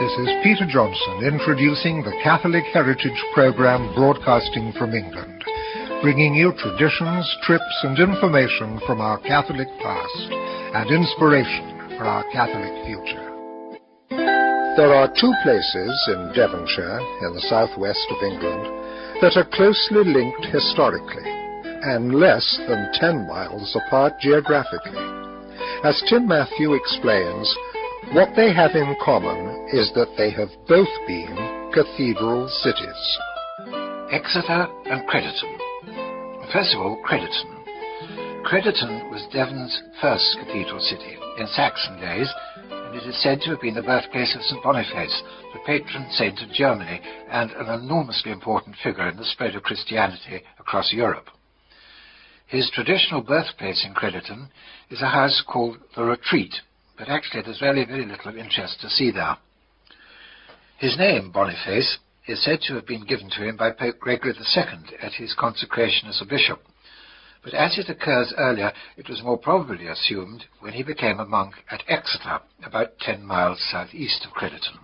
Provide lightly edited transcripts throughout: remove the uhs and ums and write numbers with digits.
This is Peter Johnson introducing the Catholic Heritage Program broadcasting from England, bringing you traditions, trips and information from our Catholic past and inspiration for our Catholic future. There are two places in Devonshire, in the southwest of England, that are closely linked historically and less than 10 miles apart geographically. As Tim Matthew explains, what they have in common is that they have both been cathedral cities. Exeter and Crediton. First of all, Crediton. Crediton was Devon's first cathedral city in Saxon days, and it is said to have been the birthplace of St. Boniface, the patron saint of Germany, and an enormously important figure in the spread of Christianity across Europe. His traditional birthplace in Crediton is a house called the Retreat, but actually there's really very little of interest to see there. His name, Boniface, is said to have been given to him by Pope Gregory II at his consecration as a bishop, but as it occurs earlier, it was more probably assumed when he became a monk at Exeter, about 10 miles southeast of Crediton.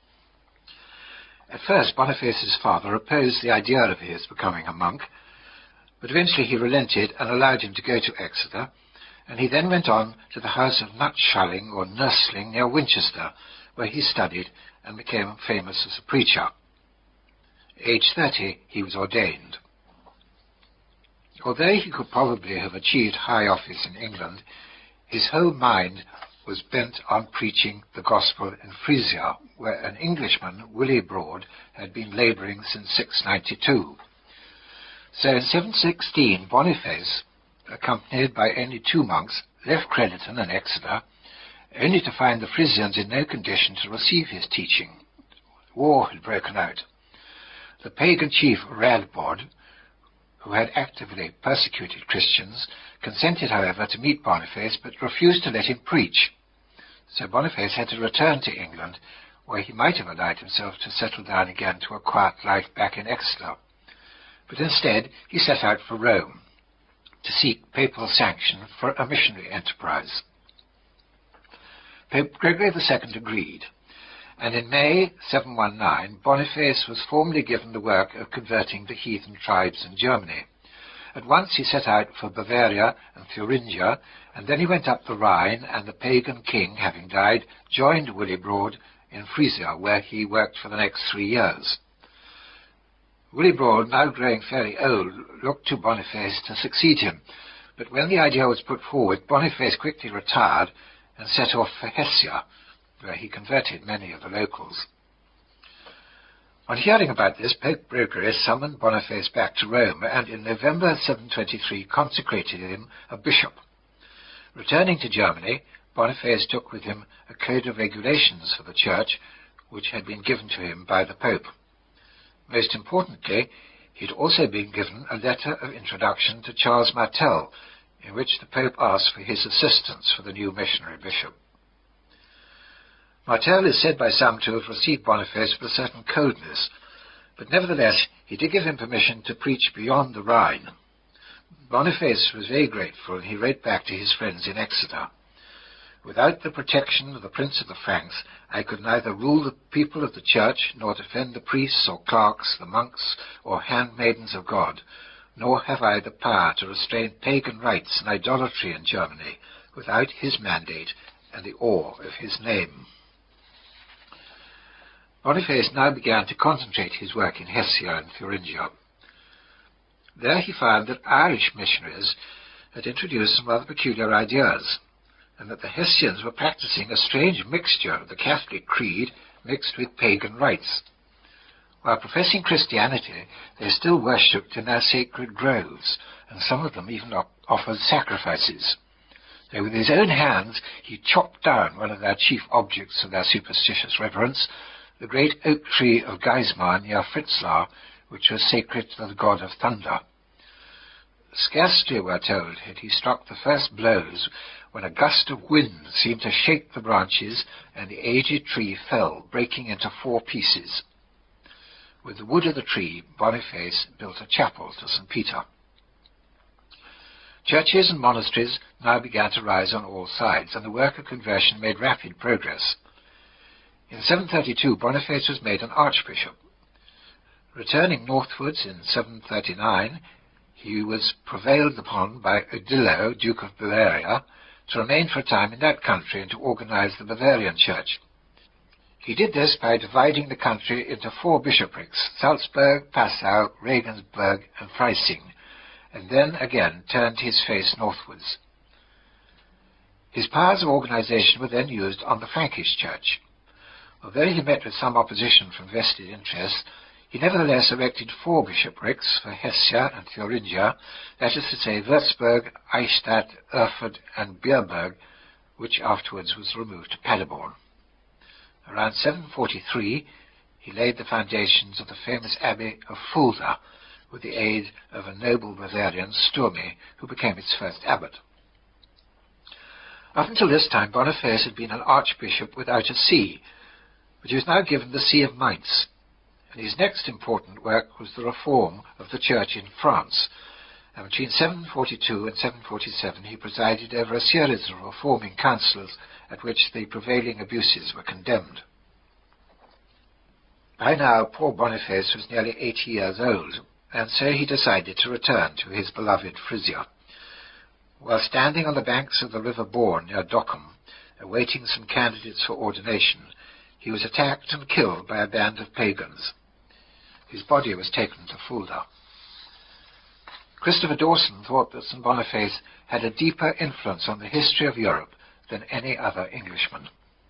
At first, Boniface's father opposed the idea of his becoming a monk, but eventually he relented and allowed him to go to Exeter, and he then went on to the house of Nutschalling or Nursling near Winchester, where he studied and became famous as a preacher. Aged 30, he was ordained. Although he could probably have achieved high office in England, his whole mind was bent on preaching the gospel in Frisia, where an Englishman, Willibrord, had been labouring since 692. So in 716, Boniface, accompanied by only 2 monks, left Crediton and Exeter, only to find the Frisians in no condition to receive his teaching. War had broken out. The pagan chief Radbod, who had actively persecuted Christians, consented, however, to meet Boniface, but refused to let him preach. So Boniface had to return to England, where he might have allowed himself to settle down again to a quiet life back in Exeter. But instead, he set out for Rome to seek papal sanction for a missionary enterprise. Pope Gregory II agreed, and in May 719, Boniface was formally given the work of converting the heathen tribes in Germany. At once he set out for Bavaria and Thuringia, and then he went up the Rhine, and the pagan king, having died, joined Willibrord in Frisia, where he worked for the next 3 years. Willibrord, now growing fairly old, looked to Boniface to succeed him, but when the idea was put forward, Boniface quickly retired and set off for Hessia, where he converted many of the locals. On hearing about this, Pope Gregory summoned Boniface back to Rome, and in November 723 consecrated him a bishop. Returning to Germany, Boniface took with him a code of regulations for the Church, which had been given to him by the Pope. Most importantly, he had also been given a letter of introduction to Charles Martel, in which the Pope asked for his assistance for the new missionary bishop. Martel is said by some to have received Boniface with a certain coldness, but nevertheless he did give him permission to preach beyond the Rhine. Boniface was very grateful, and he wrote back to his friends in Exeter, "Without the protection of the Prince of the Franks, I could neither rule the people of the Church, nor defend the priests or clerks, the monks, or handmaidens of God, nor have I the power to restrain pagan rites and idolatry in Germany, without his mandate and the awe of his name." Boniface now began to concentrate his work in Hessia and Thuringia. There he found that Irish missionaries had introduced some rather peculiar ideas, and that the Hessians were practicing a strange mixture of the Catholic creed mixed with pagan rites. While professing Christianity, they still worshipped in their sacred groves, and some of them even offered sacrifices. So with his own hands, he chopped down one of their chief objects of their superstitious reverence, the great oak tree of Geismar near Fritzlar, which was sacred to the god of thunder. Scarcely, we're told, had he struck the first blows when a gust of wind seemed to shake the branches, and the aged tree fell, breaking into 4 pieces. With the wood of the tree, Boniface built a chapel to St. Peter. Churches and monasteries now began to rise on all sides, and the work of conversion made rapid progress. In 732, Boniface was made an archbishop. Returning northwards in 739, he was prevailed upon by Odilo, Duke of Bavaria, to remain for a time in that country and to organize the Bavarian Church. He did this by dividing the country into 4 bishoprics, Salzburg, Passau, Regensburg, and Freising, and then again turned his face northwards. His powers of organization were then used on the Frankish Church. Although he met with some opposition from vested interests, he nevertheless erected 4 bishoprics for Hessia and Thuringia, that is to say, Würzburg, Eichstätt, Erfurt, and Bierburg, which afterwards was removed to Paderborn. Around 743, he laid the foundations of the famous abbey of Fulda, with the aid of a noble Bavarian, Sturmi, who became its first abbot. Up until this time, Boniface had been an archbishop without a see, but he was now given the see of Mainz, and his next important work was the reform of the church in France, and between 742 and 747 he presided over a series of reforming councils at which the prevailing abuses were condemned. By now, poor Boniface was nearly 80 years old, and so he decided to return to his beloved Frisia. While standing on the banks of the River Bourne near Dockham, awaiting some candidates for ordination, he was attacked and killed by a band of pagans. His body was taken to Fulda. Christopher Dawson thought that St. Boniface had a deeper influence on the history of Europe than any other Englishman.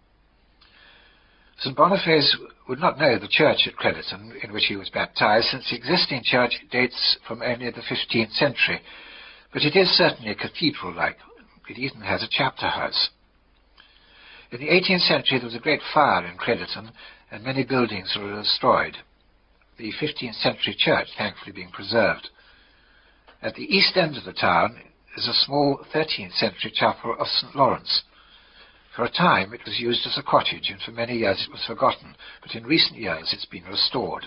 St. Boniface would not know the church at Crediton in which he was baptized, since the existing church dates from only the 15th century, but it is certainly cathedral-like. It even has a chapter house. In the 18th century there was a great fire in Crediton, and many buildings were destroyed, the 15th century church thankfully being preserved. At the east end of the town is a small 13th century chapel of St. Lawrence. For a time it was used as a cottage, and for many years it was forgotten, but in recent years it's been restored.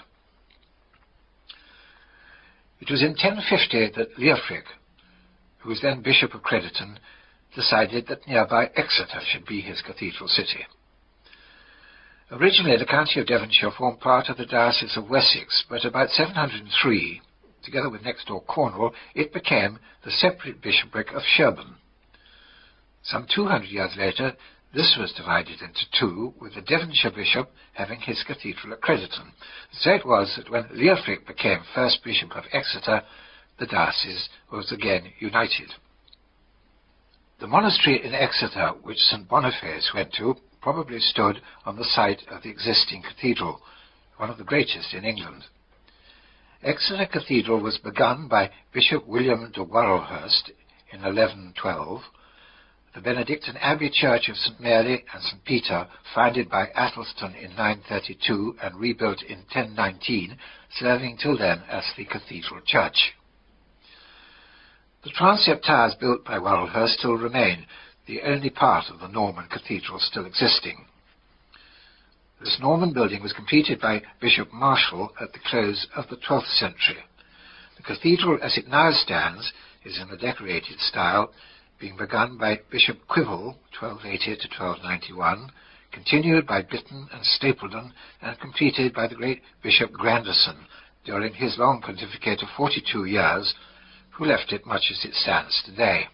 It was in 1050 that Leofric, who was then Bishop of Crediton, decided that nearby Exeter should be his cathedral city. Originally the county of Devonshire formed part of the Diocese of Wessex, but about 703, together with next door Cornwall, it became the separate bishopric of Sherborne. Some 200 years later, this was divided into 2, with the Devonshire bishop having his cathedral at Crediton. So it was that when Leofric became first bishop of Exeter, the diocese was again united. The monastery in Exeter, which St. Boniface went to, probably stood on the site of the existing cathedral, one of the greatest in England. Exeter Cathedral was begun by Bishop William de Warrelhurst in 1112. The Benedictine Abbey Church of St. Mary and St. Peter, founded by Athelstan in 932 and rebuilt in 1019, serving till then as the cathedral church. The transept towers built by Warrelhurst still remain, the only part of the Norman cathedral still existing. This Norman building was completed by Bishop Marshall at the close of the 12th century. The cathedral as it now stands is in the decorated style, being begun by Bishop Quivel, 1280 to 1291, continued by Bitten and Stapledon, and completed by the great Bishop Grandison during his long pontificate of 42 years, who left it much as it stands today.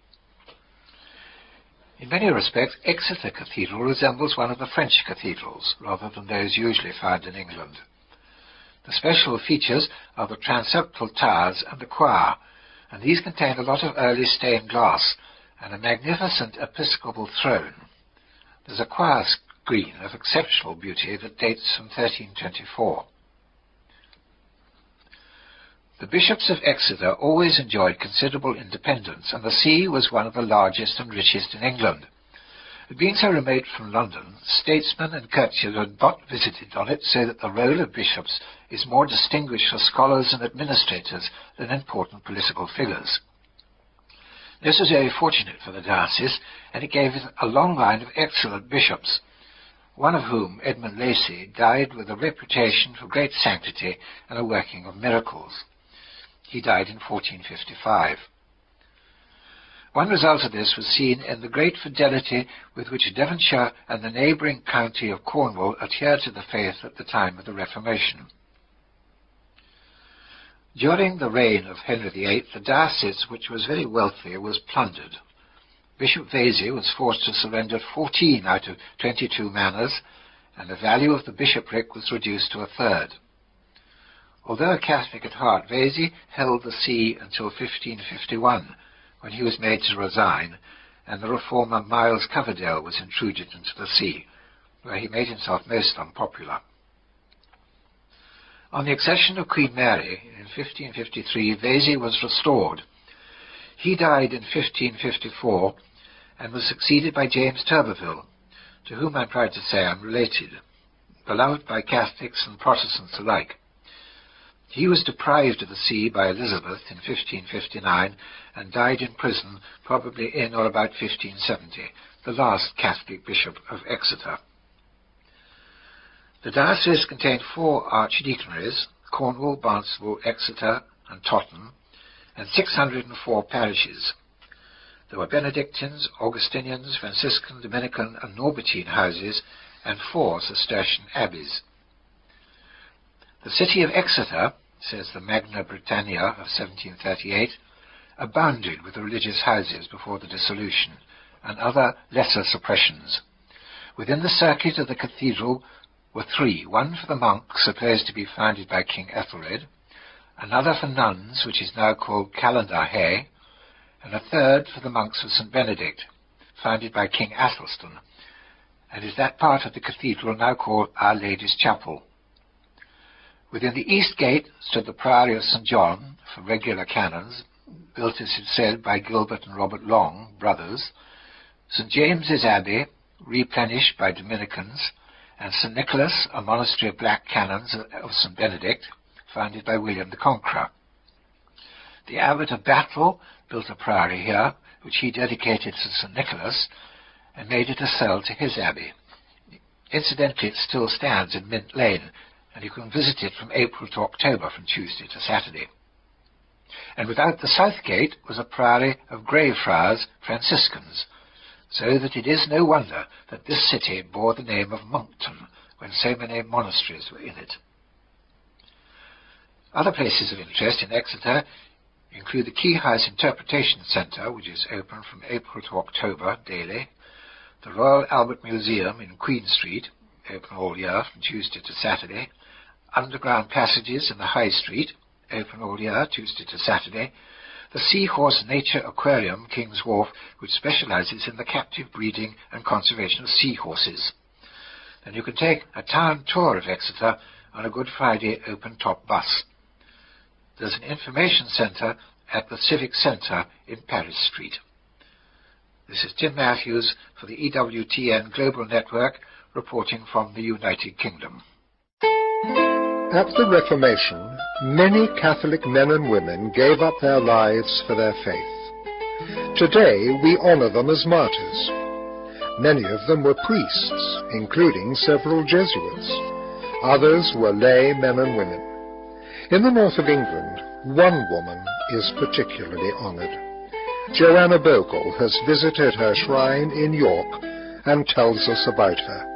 In many respects, Exeter Cathedral resembles one of the French cathedrals, rather than those usually found in England. The special features are the transeptal towers and the choir, and these contain a lot of early stained glass and a magnificent episcopal throne. There's a choir screen of exceptional beauty that dates from 1324. The bishops of Exeter always enjoyed considerable independence, and the see was one of the largest and richest in England. It being so remote from London, statesmen and courtiers had not visited on it, so that the role of bishops is more distinguished for scholars and administrators than important political figures. This was very fortunate for the diocese, and it gave it a long line of excellent bishops, one of whom, Edmund Lacy, died with a reputation for great sanctity and a working of miracles. He died in 1455. One result of this was seen in the great fidelity with which Devonshire and the neighbouring county of Cornwall adhered to the faith at the time of the Reformation. During the reign of Henry VIII, the diocese, which was very wealthy, was plundered. Bishop Vesey was forced to surrender 14 out of 22 manors, and the value of the bishopric was reduced to a third. Although a Catholic at heart, Vesey held the see until 1551, when he was made to resign, and the reformer Miles Coverdale was intruded into the see, where he made himself most unpopular. On the accession of Queen Mary in 1553, Vesey was restored. He died in 1554 and was succeeded by James Turberville, to whom I'm proud to say I'm related, beloved by Catholics and Protestants alike. He was deprived of the see by Elizabeth in 1559 and died in prison probably in or about 1570, the last Catholic bishop of Exeter. The diocese contained 4 archdeaconries, Cornwall, Barnstaple, Exeter and Totton, and 604 parishes. There were Benedictines, Augustinians, Franciscan, Dominican and Norbertine houses, and 4 Cistercian abbeys. The city of Exeter, says the Magna Britannia of 1738, abounded with religious houses before the dissolution, and other lesser suppressions. Within the circuit of the cathedral were 3, one for the monks, supposed to be founded by King Ethelred, another for nuns, which is now called Calendar Hay, and a third for the monks of St. Benedict, founded by King Athelstan, and is that part of the cathedral now called Our Lady's Chapel. Within the east gate stood the Priory of St. John, for regular canons, built, as is said, by Gilbert and Robert Long, brothers, St. James's Abbey, replenished by Dominicans, and St. Nicholas, a monastery of black canons of St. Benedict, founded by William the Conqueror. The Abbot of Battle built a priory here, which he dedicated to St. Nicholas, and made it a cell to his abbey. Incidentally, it still stands in Mint Lane, and you can visit it from April to October, from Tuesday to Saturday. And without the south gate was a priory of Greyfriars Franciscans, so that it is no wonder that this city bore the name of Monkton, when so many monasteries were in it. Other places of interest in Exeter include the Key House Interpretation Centre, which is open from April to October daily, the Royal Albert Museum in Queen Street, open all year from Tuesday to Saturday, underground passages in the High Street, open all year, Tuesday to Saturday, the Seahorse Nature Aquarium, King's Wharf, which specializes in the captive breeding and conservation of seahorses. Then you can take a town tour of Exeter on a Good Friday open-top bus. There's an information centre at the Civic Centre in Paris Street. This is Tim Matthews for the EWTN Global Network, reporting from the United Kingdom. At the Reformation, many Catholic men and women gave up their lives for their faith. Today, we honor them as martyrs. Many of them were priests, including several Jesuits. Others were lay men and women. In the north of England, one woman is particularly honored. Joanna Bogle has visited her shrine in York and tells us about her.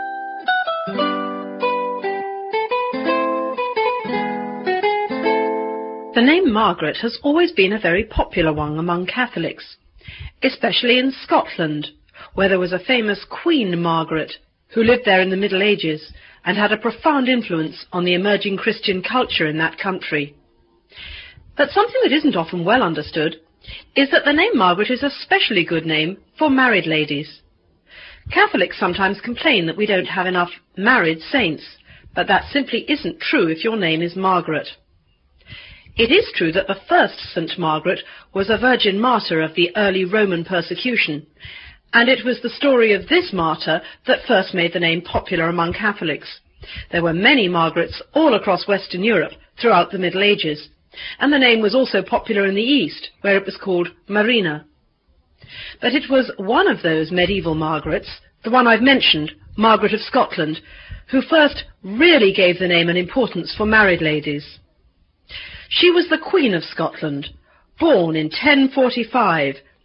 The name Margaret has always been a very popular one among Catholics, especially in Scotland, where there was a famous Queen Margaret, who lived there in the Middle Ages and had a profound influence on the emerging Christian culture in that country. But something that isn't often well understood is that the name Margaret is a specially good name for married ladies. Catholics sometimes complain that we don't have enough married saints, but that simply isn't true if your name is Margaret. It is true that the first St. Margaret was a virgin martyr of the early Roman persecution, and it was the story of this martyr that first made the name popular among Catholics. There were many Margarets all across Western Europe throughout the Middle Ages, and the name was also popular in the East, where it was called Marina. But it was one of those medieval Margarets, the one I've mentioned, Margaret of Scotland, who first really gave the name an importance for married ladies. She was the Queen of Scotland, born in 1045,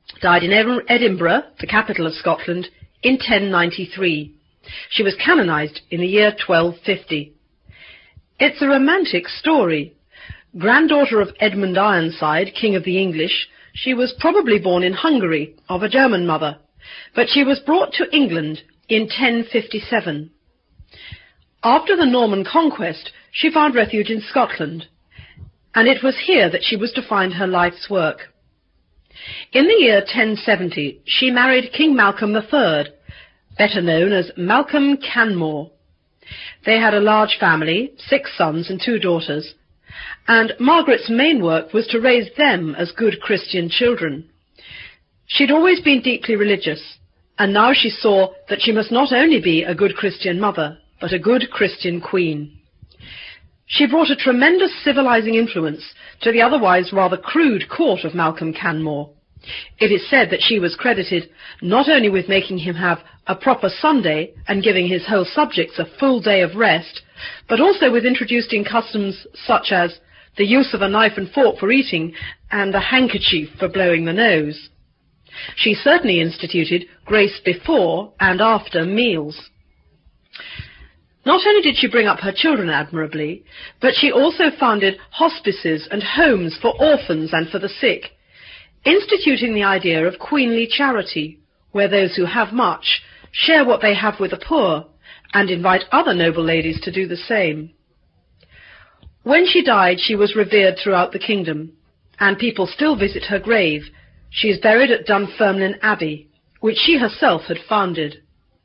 died in Edinburgh, the capital of Scotland, in 1093. She was canonized in the year 1250. It's a romantic story. Granddaughter of Edmund Ironside, King of the English, she was probably born in Hungary of a German mother, but she was brought to England in 1057. After the Norman conquest, she found refuge in Scotland, and it was here that she was to find her life's work. In the year 1070, she married King Malcolm III, better known as Malcolm Canmore. They had a large family, 6 sons and 2 daughters, and Margaret's main work was to raise them as good Christian children. She'd always been deeply religious, and now she saw that she must not only be a good Christian mother, but a good Christian queen. She brought a tremendous civilizing influence to the otherwise rather crude court of Malcolm Canmore. It is said that she was credited not only with making him have a proper Sunday and giving his whole subjects a full day of rest, but also with introducing customs such as the use of a knife and fork for eating and a handkerchief for blowing the nose. She certainly instituted grace before and after meals. Not only did she bring up her children admirably, but she also founded hospices and homes for orphans and for the sick, instituting the idea of queenly charity, where those who have much share what they have with the poor and invite other noble ladies to do the same. When she died, she was revered throughout the kingdom, and people still visit her grave. She is buried at Dunfermline Abbey, which she herself had founded.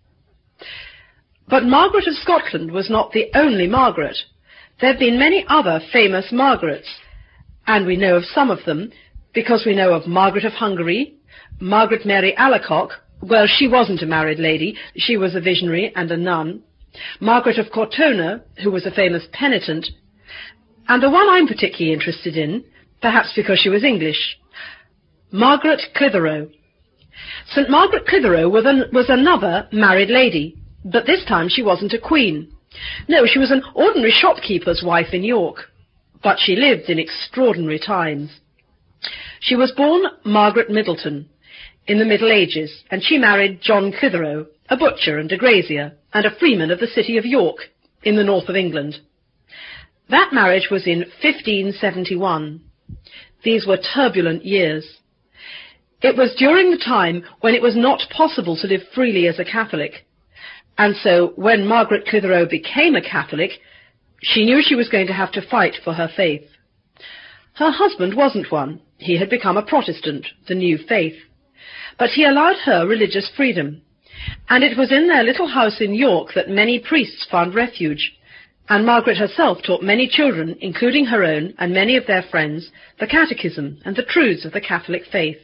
But Margaret of Scotland was not the only Margaret. There have been many other famous Margarets, and we know of some of them because we know of Margaret of Hungary, Margaret Mary Alacoque. Well, she wasn't a married lady, she was a visionary and a nun. Margaret of Cortona, who was a famous penitent, and the one I'm particularly interested in, perhaps because she was English, Margaret Clitheroe. St. Margaret Clitheroe was another married lady, but this time she wasn't a queen. No, she was an ordinary shopkeeper's wife in York, but she lived in extraordinary times. She was born Margaret Middleton in the Middle Ages, and she married John Clitheroe, a butcher and a grazier, and a freeman of the city of York in the north of England. That marriage was in 1571. These were turbulent years. It was during the time when it was not possible to live freely as a Catholic, and so when Margaret Clitheroe became a Catholic, she knew she was going to have to fight for her faith. Her husband wasn't one. He had become a Protestant, the new faith. But he allowed her religious freedom, and it was in their little house in York that many priests found refuge, and Margaret herself taught many children, including her own and many of their friends, the catechism and the truths of the Catholic faith.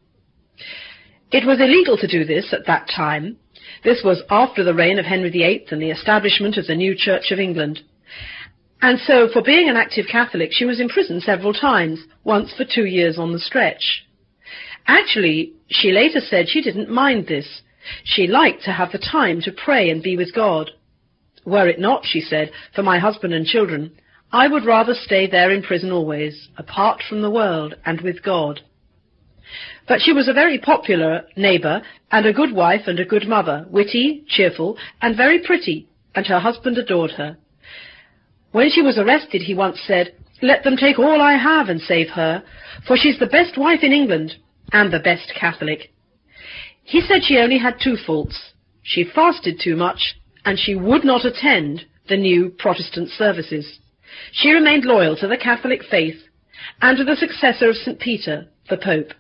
It was illegal to do this at that time. This was after the reign of Henry VIII and the establishment of the new Church of England. And so, for being an active Catholic, she was imprisoned several times, once for 2 years on the stretch. Actually, she later said she didn't mind this. She liked to have the time to pray and be with God. Were it not, she said, for my husband and children, I would rather stay there in prison always, apart from the world and with God. But she was a very popular neighbour and a good wife and a good mother, witty, cheerful, and very pretty, and her husband adored her. When she was arrested, he once said, "Let them take all I have and save her, for she's the best wife in England and the best Catholic." He said she only had 2 faults. She fasted too much, and she would not attend the new Protestant services. She remained loyal to the Catholic faith and to the successor of St. Peter, the Pope.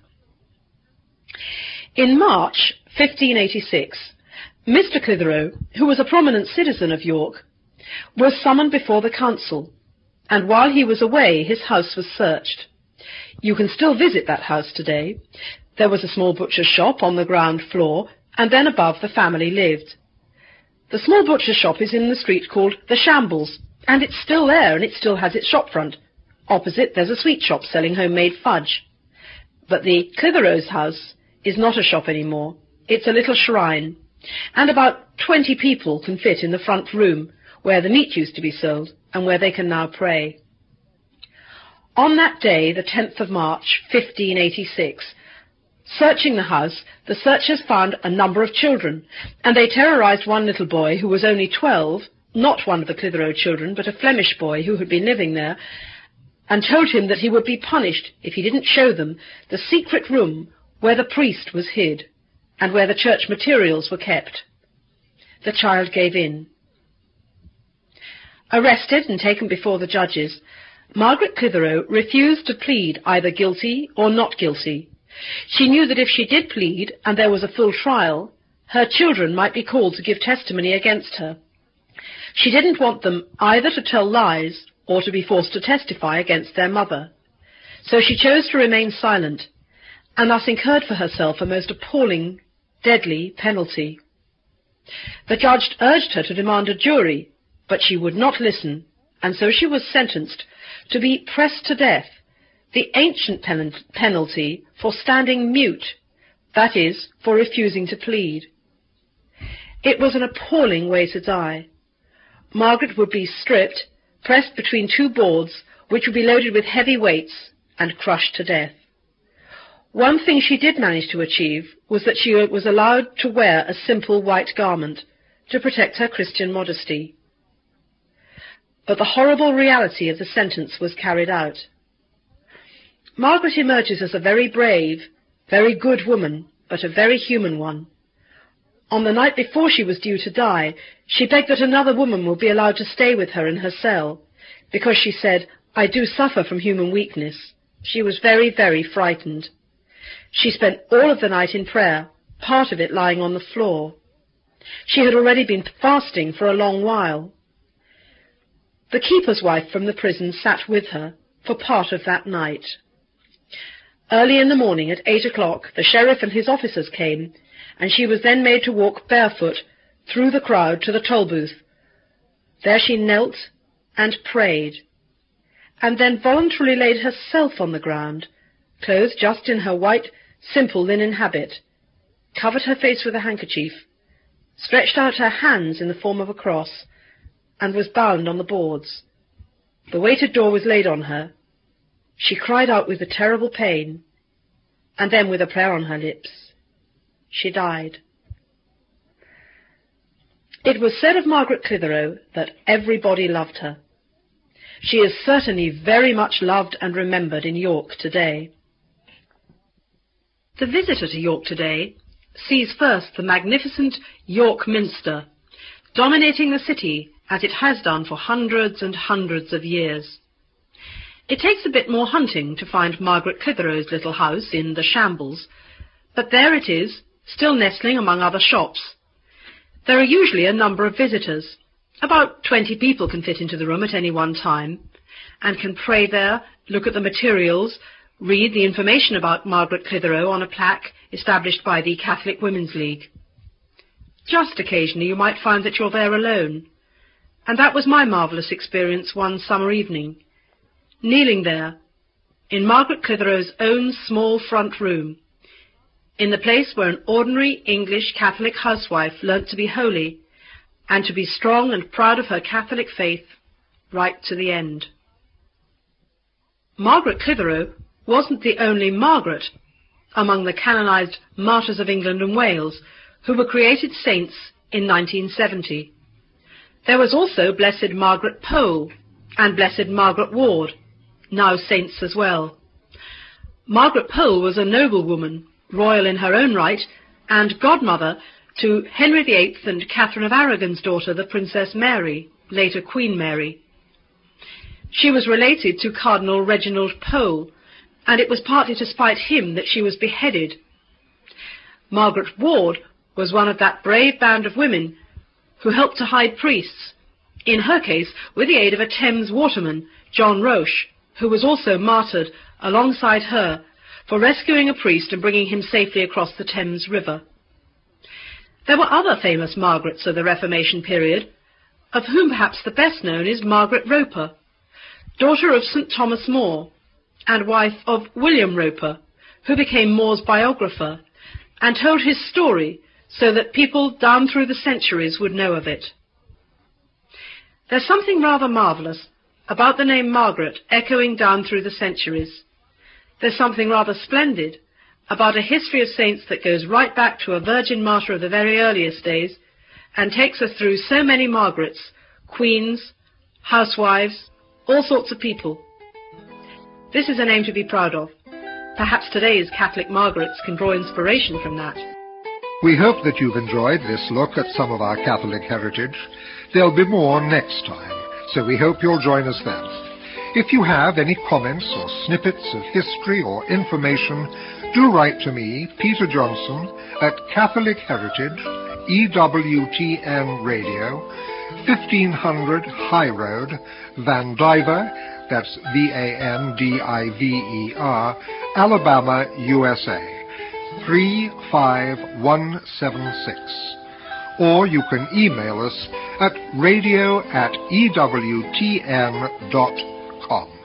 In March 1586, Mr. Clitheroe, who was a prominent citizen of York, was summoned before the council, and while he was away his house was searched. You can still visit that house today. There was a small butcher's shop on the ground floor, and then above the family lived. The small butcher's shop is in the street called the Shambles, and it's still there, and it still has its shop front. Opposite, there's a sweet shop selling homemade fudge. But the Clitheroe's house is not a shop anymore. It's a little shrine, and about 20 people can fit in the front room, where the meat used to be sold, and where they can now pray. On that day, the 10th of March, 1586, Searching the house, the searchers found a number of children, and they terrorized one little boy who was only 12, not one of the Clitheroe children, but a Flemish boy who had been living there, and told him that he would be punished if he didn't show them the secret room where the priest was hid and where the church materials were kept. The child gave in. Arrested and taken before the judges, Margaret Clitheroe refused to plead either guilty or not guilty. She knew that if she did plead, and there was a full trial, her children might be called to give testimony against her. She didn't want them either to tell lies or to be forced to testify against their mother. So she chose to remain silent, and thus incurred for herself a most appalling, deadly penalty. The judge urged her to demand a jury, but she would not listen, and so she was sentenced to be pressed to death, the ancient penalty for standing mute, that is, for refusing to plead. It was an appalling way to die. Margaret would be stripped, pressed between two boards, which would be loaded with heavy weights, and crushed to death. One thing she did manage to achieve was that she was allowed to wear a simple white garment to protect her Christian modesty. But the horrible reality of the sentence was carried out. Margaret emerges as a very brave, very good woman, but a very human one. On the night before she was due to die, she begged that another woman would be allowed to stay with her in her cell, because she said, "I do suffer from human weakness." She was very, very frightened. She spent all of the night in prayer, part of it lying on the floor. She had already been fasting for a long while. The keeper's wife from the prison sat with her for part of that night. Early in the morning, at 8 o'clock, the sheriff and his officers came, and she was then made to walk barefoot through the crowd to the toll booth. There she knelt and prayed, and then voluntarily laid herself on the ground, clothed just in her white, simple linen habit, covered her face with a handkerchief, stretched out her hands in the form of a cross, and was bound on the boards. The weighted door was laid on her. She cried out with a terrible pain, and then with a prayer on her lips, she died. It was said of Margaret Clitheroe that everybody loved her. She is certainly very much loved and remembered in York today. The visitor to York today sees first the magnificent York Minster, dominating the city as it has done for hundreds and hundreds of years. It takes a bit more hunting to find Margaret Clitheroe's little house in the Shambles, but there it is, still nestling among other shops. There are usually a number of visitors. About 20 people can fit into the room at any one time, and can pray there, look at the materials, read the information about Margaret Clitheroe on a plaque established by the Catholic Women's League. Just occasionally you might find that you're there alone, and that was my marvellous experience one summer evening, kneeling there, in Margaret Clitheroe's own small front room, in the place where an ordinary English Catholic housewife learnt to be holy, and to be strong and proud of her Catholic faith, right to the end. Margaret Clitheroe wasn't the only Margaret among the canonized martyrs of England and Wales who were created saints in 1970. There was also Blessed Margaret Pole and Blessed Margaret Ward, now saints as well. Margaret Pole was a noblewoman, royal in her own right, and godmother to Henry VIII and Catherine of Aragon's daughter, the Princess Mary, later Queen Mary. She was related to Cardinal Reginald Pole, and it was partly to spite him that she was beheaded. Margaret Ward was one of that brave band of women who helped to hide priests, in her case with the aid of a Thames waterman, John Roche, who was also martyred alongside her for rescuing a priest and bringing him safely across the Thames River. There were other famous Margarets of the Reformation period, of whom perhaps the best known is Margaret Roper, daughter of St. Thomas More, and wife of William Roper, who became More's biographer, and told his story so that people down through the centuries would know of it. There's something rather marvellous about the name Margaret echoing down through the centuries. There's something rather splendid about a history of saints that goes right back to a virgin martyr of the very earliest days and takes us through so many Margarets, queens, housewives, all sorts of people. This is a name to be proud of. Perhaps today's Catholic Margarets can draw inspiration from that. We hope that you've enjoyed this look at some of our Catholic heritage. There'll be more next time, so we hope you'll join us then. If you have any comments or snippets of history or information, do write to me, Peter Johnson, at Catholic Heritage, EWTN Radio, 1500 High Road, Vandiver, that's Vandiver, Alabama, USA, 35176. Or you can email us at radio@ewtn.com.